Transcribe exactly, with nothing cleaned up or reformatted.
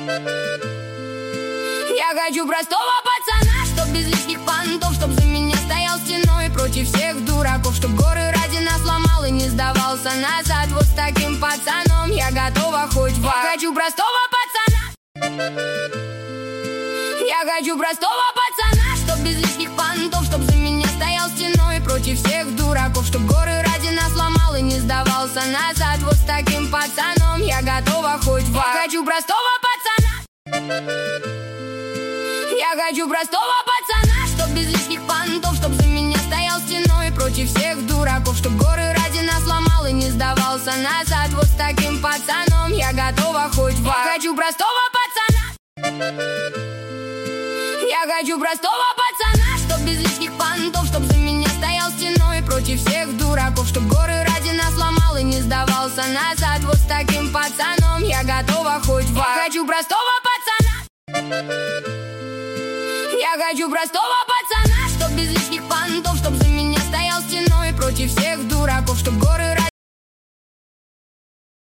Я хочу простого пацана, чтоб без лишних понтов, чтоб за меня стоял стеной против всех дураков, чтоб горы ради нас ломал и не сдавался назад. Вот с таким пацаном я готова хоть в ад. Я хочу простого пацана. Я хочу простого пацана, чтоб без лишних понтов, чтоб за меня стоял стеной против всех дураков, чтоб горы ради нас ломал и не сдавался назад. Вот с таким пацаном я готова хоть в ад. Я хочу простого пацана. Я хочу простого пацана, чтоб без лишних понтов, чтоб за меня стоял стеной против всех дураков, чтоб горы ради нас ломал и не сдавался назад. Вот с таким пацаном я готова хоть в ад. Я хочу простого пацана. Я хочу простого пацана, чтоб без лишних понтов, чтоб за меня стоял стеной против всех дураков, чтоб горы ради нас ломал и не сдавался назад. Вот с таким пацаном я готова хоть в ад. Я хочу простого пацана. Я хочу простого пацана, чтоб без лишних понтов, чтоб за меня стоял стеной против всех дураков, чтоб